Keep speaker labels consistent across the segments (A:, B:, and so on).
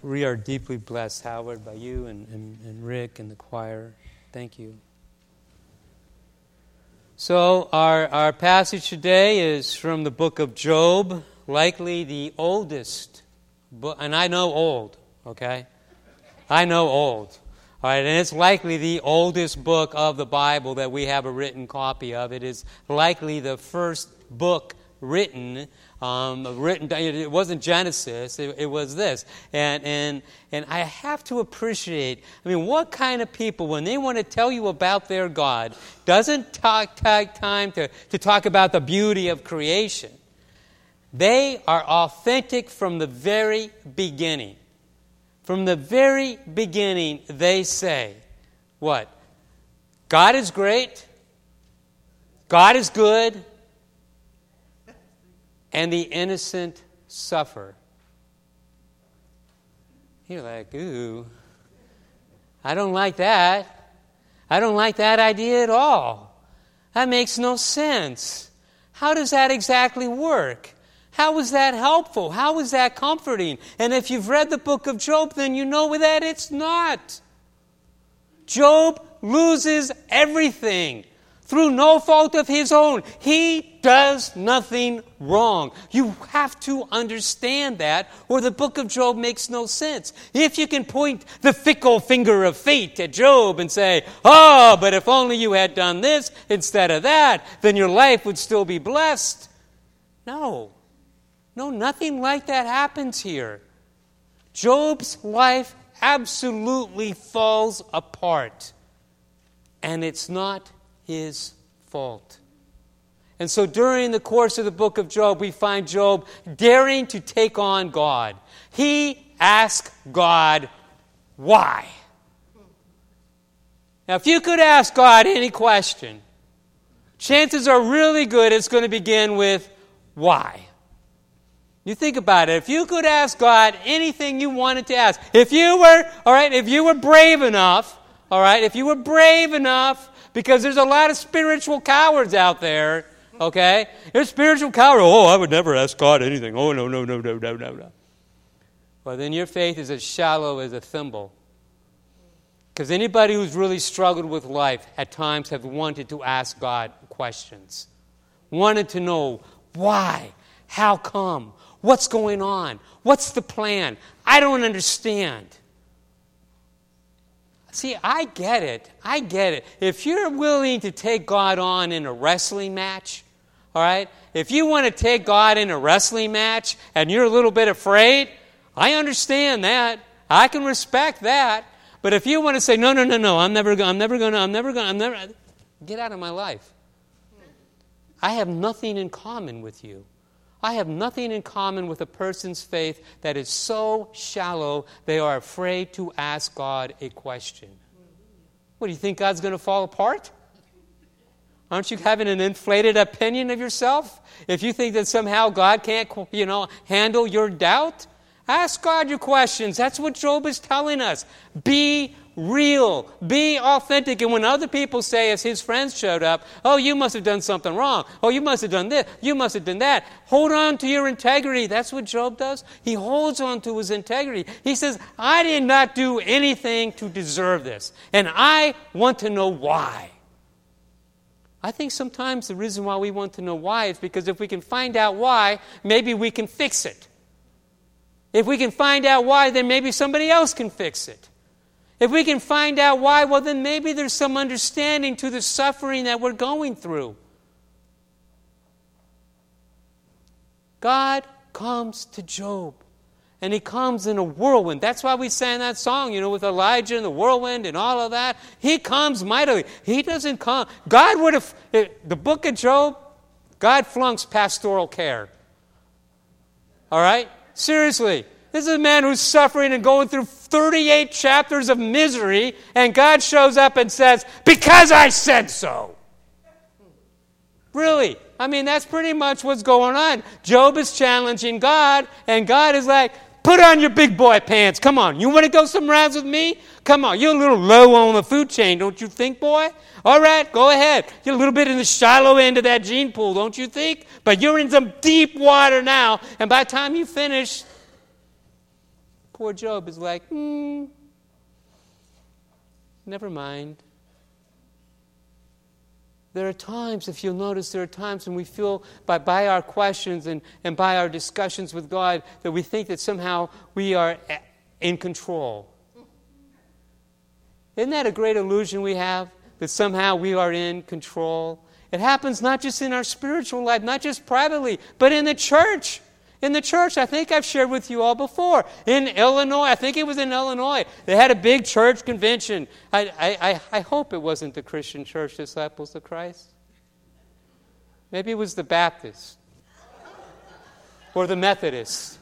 A: We are deeply blessed, Howard, by you and Rick and the choir. Thank you. So our passage today is from the book of Job, likely the oldest book, and I know old, okay? I know old. All right, and it's likely the oldest book of the Bible that we have a written copy of. It is likely the first book written. It wasn't Genesis. It was this, and I have to appreciate. I mean, what kind of people, when they want to tell you about their God, doesn't take time to talk about the beauty of creation? They are authentic from the very beginning. From the very beginning, they say, what? God is great. God is good. And the innocent suffer. You're like, ooh, I don't like that. I don't like that idea at all. That makes no sense. How does that exactly work? How is that helpful? How is that comforting? And if you've read the book of Job, then you know that it's not. Job loses everything through no fault of his own. He does nothing wrong. You have to understand that, or the book of Job makes no sense. If you can point the fickle finger of fate at Job and say, oh, but if only you had done this instead of that, then your life would still be blessed. No, nothing like that happens here. Job's life absolutely falls apart, and it's not his fault. And so during the course of the book of Job, we find Job daring to take on God. He asks God, why? Now, if you could ask God any question, chances are really good it's going to begin with, why? You think about it. If you could ask God anything you wanted to ask, if you were brave enough, because there's a lot of spiritual cowards out there, okay? There's spiritual cowards. Oh, I would never ask God anything. Oh, no. Well, then your faith is as shallow as a thimble. Because anybody who's really struggled with life at times have wanted to ask God questions. Wanted to know why, how come, what's going on, what's the plan? I don't understand. See, I get it. If you're willing to take God on in a wrestling match, all right? If you want to take God in a wrestling match and you're a little bit afraid, I understand that. I can respect that. But if you want to say, no, I'm never going to, get out of my life. I have nothing in common with you. I have nothing in common with a person's faith that is so shallow they are afraid to ask God a question. What, do you think God's going to fall apart? Aren't you having an inflated opinion of yourself? If you think that somehow God can't, handle your doubt, ask God your questions. That's what Job is telling us. Be real. Be authentic. And when other people say, as his friends showed up, oh, you must have done something wrong. Oh, you must have done this. You must have done that. Hold on to your integrity. That's what Job does. He holds on to his integrity. He says, I did not do anything to deserve this. And I want to know why. I think sometimes the reason why we want to know why is because if we can find out why, maybe we can fix it. If we can find out why, then maybe somebody else can fix it. If we can find out why, well, then maybe there's some understanding to the suffering that we're going through. God comes to Job, and he comes in a whirlwind. That's why we sang that song, with Elijah and the whirlwind and all of that. He comes mightily. He doesn't come. God would have, the book of Job, God flunks pastoral care. All right? Seriously. This is a man who's suffering and going through 38 chapters of misery, and God shows up and says, because I said so. Really? I mean, that's pretty much what's going on. Job is challenging God, and God is like, put on your big boy pants. Come on. You want to go some rounds with me? Come on. You're a little low on the food chain, don't you think, boy? All right, go ahead. You're a little bit in the shallow end of that gene pool, don't you think? But you're in some deep water now, and by the time you finish, Poor Job is like, never mind. There are times, if you'll notice, there are times when we feel by our questions and by our discussions with God that we think that somehow we are in control. Isn't that a great illusion we have? That somehow we are in control? It happens not just in our spiritual life, not just privately, but in the church. In the church, I think I've shared with you all before. In Illinois, I think it was in Illinois, they had a big church convention. I hope it wasn't the Christian Church Disciples of Christ. Maybe it was the Baptists or the Methodists.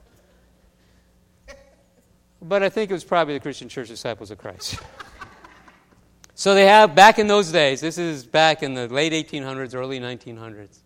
A: But I think it was probably the Christian Church Disciples of Christ. So they have, back in those days, this is back in the late 1800s, early 1900s,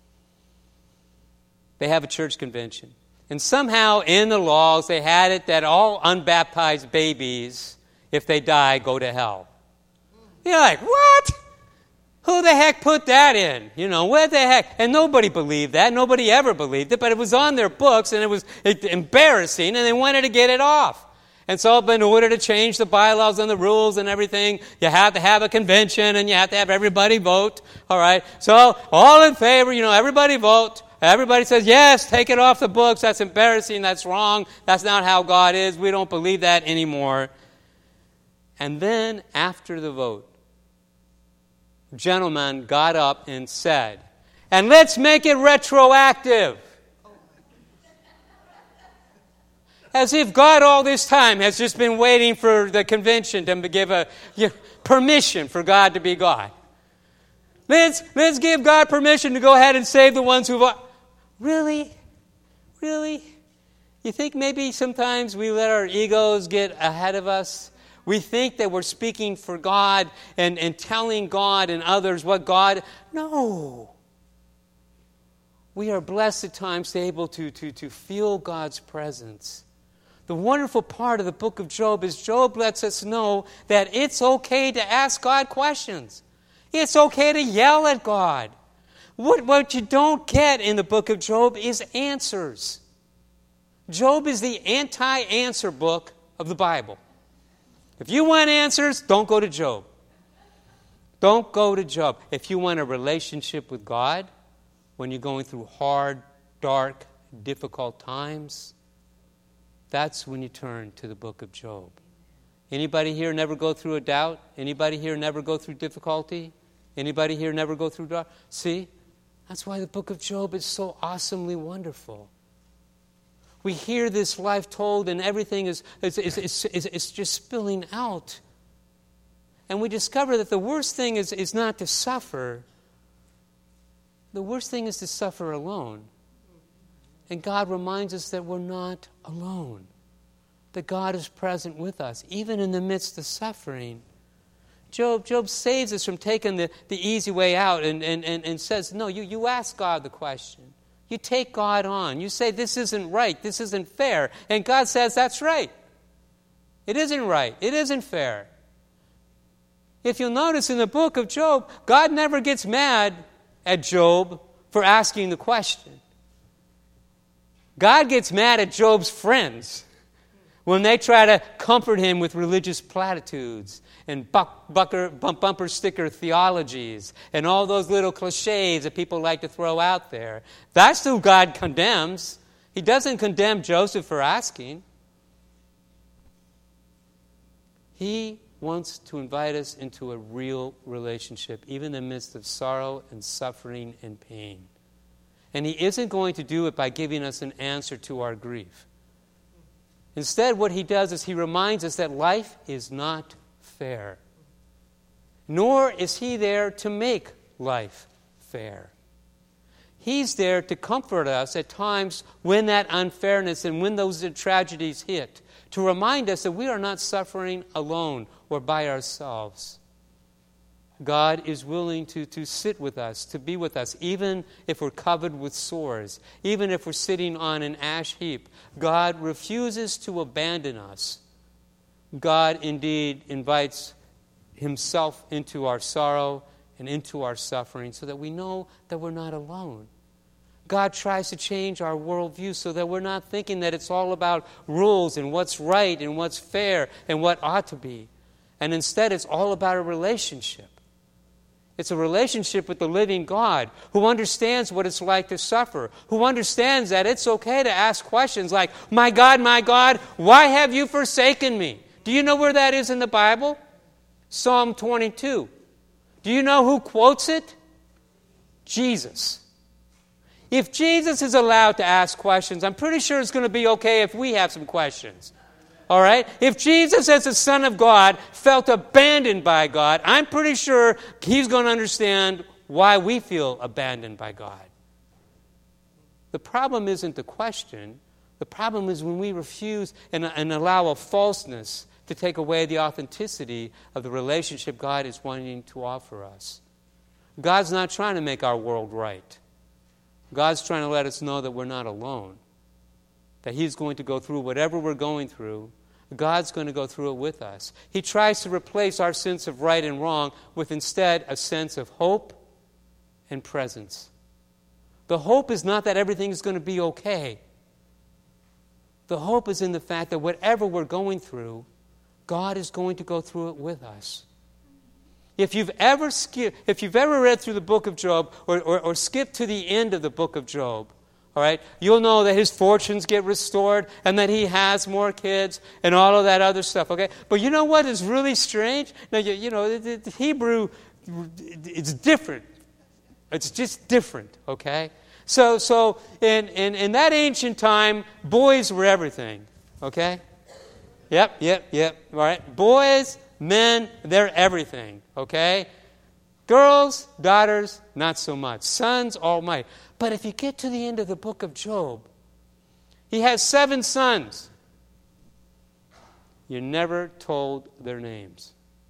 A: they have a church convention. And somehow in the laws they had it that all unbaptized babies, if they die, go to hell. You're like, what? Who the heck put that in? What the heck? And nobody believed that. Nobody ever believed it, but it was on their books and it was embarrassing and they wanted to get it off. And so in order to change the bylaws and the rules and everything, you have to have a convention and you have to have everybody vote. All right? So all in favor, everybody vote. Everybody says, yes, take it off the books. That's embarrassing. That's wrong. That's not how God is. We don't believe that anymore. And then after the vote, a gentleman got up and said, and let's make it retroactive. As if God all this time has just been waiting for the convention to give permission for God to be God. Let's give God permission to go ahead and save the ones who've... Really? Really? You think maybe sometimes we let our egos get ahead of us? We think that we're speaking for God and telling God and others what God... No. We are blessed at times to be able to feel God's presence. The wonderful part of the book of Job is Job lets us know that it's okay to ask God questions. It's okay to yell at God. What you don't get in the book of Job is answers. Job is the anti-answer book of the Bible. If you want answers, don't go to Job. Don't go to Job. If you want a relationship with God, when you're going through hard, dark, difficult times, that's when you turn to the book of Job. Anybody here never go through a doubt? Anybody here never go through difficulty? Anybody here never go through dark? See? That's why the book of Job is so awesomely wonderful. We hear this life told and everything is just spilling out. And we discover that the worst thing is not to suffer. The worst thing is to suffer alone. And God reminds us that we're not alone. That God is present with us, even in the midst of suffering. Job saves us from taking the easy way out and says, no, you ask God the question. You take God on. You say, this isn't right. This isn't fair. And God says, that's right. It isn't right. It isn't fair. If you'll notice in the book of Job, God never gets mad at Job for asking the question. God gets mad at Job's friends when they try to comfort him with religious platitudes and bumper sticker theologies and all those little cliches that people like to throw out there. That's who God condemns. He doesn't condemn Joseph for asking. He wants to invite us into a real relationship, even in the midst of sorrow and suffering and pain. And He isn't going to do it by giving us an answer to our grief. Instead, what He does is He reminds us that life is not fair. Nor is He there to make life fair. He's there to comfort us at times when that unfairness and when those tragedies hit, to remind us that we are not suffering alone or by ourselves. God is willing to sit with us, to be with us, even if we're covered with sores, even if we're sitting on an ash heap. God refuses to abandon us. God indeed invites Himself into our sorrow and into our suffering so that we know that we're not alone. God tries to change our worldview so that we're not thinking that it's all about rules and what's right and what's fair and what ought to be. And instead, it's all about a relationship. It's a relationship with the living God who understands what it's like to suffer, who understands that it's okay to ask questions like, my God, why have you forsaken me? Do you know where that is in the Bible? Psalm 22. Do you know who quotes it? Jesus. If Jesus is allowed to ask questions, I'm pretty sure it's going to be okay if we have some questions. All right? If Jesus, as the Son of God, felt abandoned by God, I'm pretty sure he's going to understand why we feel abandoned by God. The problem isn't the question. The problem is when we refuse and allow a falseness to take away the authenticity of the relationship God is wanting to offer us. God's not trying to make our world right. God's trying to let us know that we're not alone, that he's going to go through whatever we're going through. God's going to go through it with us. He tries to replace our sense of right and wrong with instead a sense of hope and presence. The hope is not that everything is going to be okay. The hope is in the fact that whatever we're going through, God is going to go through it with us. If you've ever read through the book of Job or skipped to the end of the book of Job, all right, you'll know that his fortunes get restored and that he has more kids and all of that other stuff, okay? But you know what is really strange? Now, you know, the Hebrew, it's different. It's just different, okay? So in that ancient time, boys were everything, okay? Yep. All right, boys, men, they're everything, okay? Girls, daughters, not so much. Sons, all might. But if you get to the end of the book of Job, he has 7 sons. You're never told their names.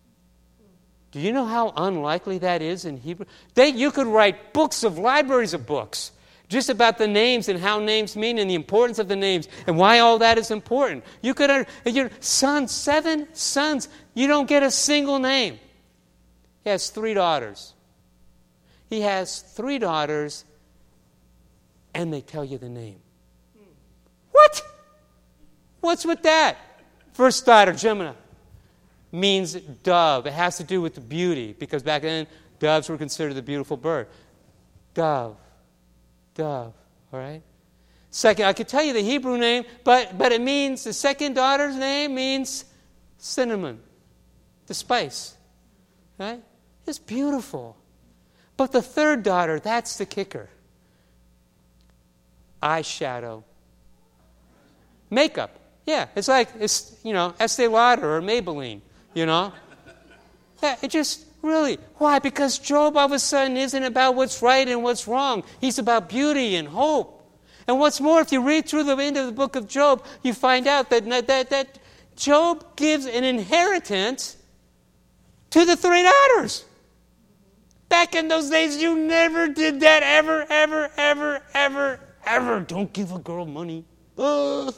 A: Do you know how unlikely that is in Hebrew? You could write books of libraries of books just about the names and how names mean and the importance of the names and why all that is important. You could, your sons, 7 sons, you don't get a single name. He has 3 daughters. He has 3 daughters, and they tell you the name. What? What's with that? First daughter, Jemima, means dove. It has to do with the beauty, because back then, doves were considered the beautiful bird. Dove, all right? Second, I could tell you the Hebrew name, but it means, the second daughter's name means cinnamon, the spice, right? It's beautiful. But the third daughter, that's the kicker. Eyeshadow. Makeup. Yeah, it's like, Estee Lauder or Maybelline, Yeah, it just really, why? Because Job all of a sudden isn't about what's right and what's wrong. He's about beauty and hope. And what's more, if you read through the end of the book of Job, you find out that Job gives an inheritance to the 3 daughters. Back in those days, you never did that ever. Don't give a girl money. You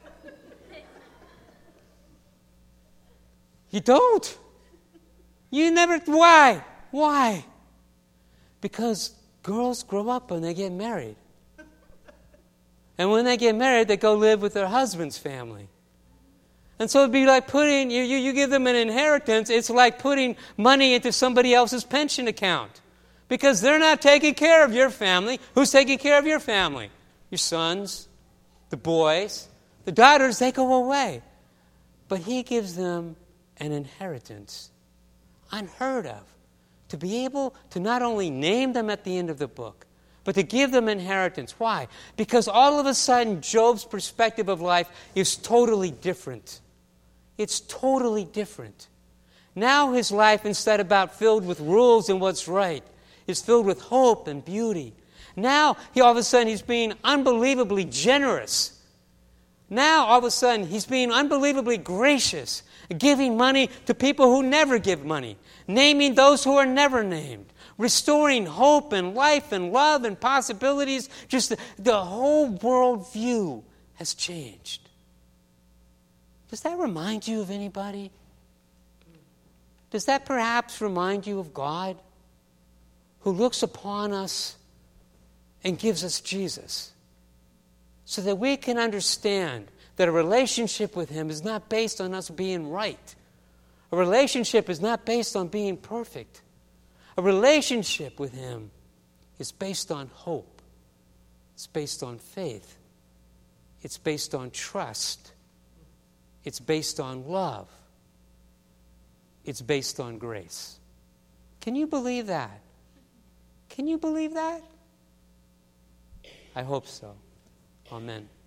A: don't. You never. Why? Why? Because girls grow up and they get married. And when they get married, they go live with their husband's family. And so it'd be like putting, you give them an inheritance, it's like putting money into somebody else's pension account. Because they're not taking care of your family. Who's taking care of your family? Your sons, the boys, the daughters, they go away. But he gives them an inheritance. Unheard of. To be able to not only name them at the end of the book, but to give them inheritance. Why? Because all of a sudden, Job's perspective of life is totally different. It's totally different. Now his life, instead of filled with rules and what's right, is filled with hope and beauty. Now, all of a sudden, he's being unbelievably generous. Now, all of a sudden, he's being unbelievably gracious, giving money to people who never give money, naming those who are never named, restoring hope and life and love and possibilities. Just the whole world view has changed. Does that remind you of anybody? Does that perhaps remind you of God, who looks upon us and gives us Jesus so that we can understand that a relationship with Him is not based on us being right. A relationship is not based on being perfect. A relationship with Him is based on hope. It's based on faith. It's based on trust. It's based on love. It's based on grace. Can you believe that? Can you believe that? I hope so. Amen.